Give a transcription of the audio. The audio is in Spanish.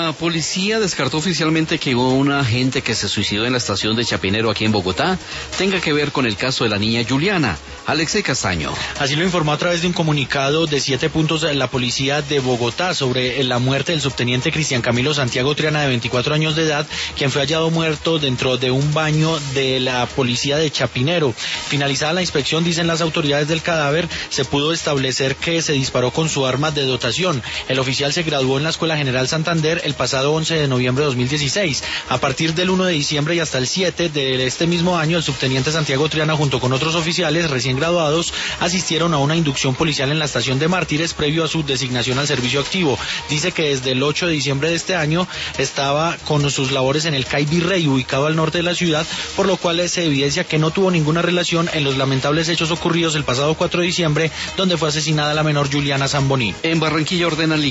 La policía descartó oficialmente que un agente que se suicidó en la estación de Chapinero aquí en Bogotá tenga que ver con el caso de la niña Juliana. Alexei Castaño. Así lo informó a través de un comunicado de 7 puntos de la policía de Bogotá sobre la muerte del subteniente Cristian Camilo Santiago Triana, de 24 años de edad, quien fue hallado muerto dentro de un baño de la policía de Chapinero. Finalizada la inspección, dicen las autoridades del cadáver, se pudo establecer que se disparó con su arma de dotación. El oficial se graduó en la Escuela General Santander el pasado 11 de noviembre de 2016. A partir del 1 de diciembre y hasta el 7 de este mismo año, el subteniente Santiago Triana, junto con otros oficiales recién graduados, asistieron a una inducción policial en la estación de Mártires previo a su designación al servicio activo. Dice que desde el 8 de diciembre de este año estaba con sus labores en el CAI Virrey, ubicado al norte de la ciudad, por lo cual se evidencia que no tuvo ninguna relación en los lamentables hechos ocurridos el pasado 4 de diciembre, donde fue asesinada la menor Juliana Zamboní. En Barranquilla ordenan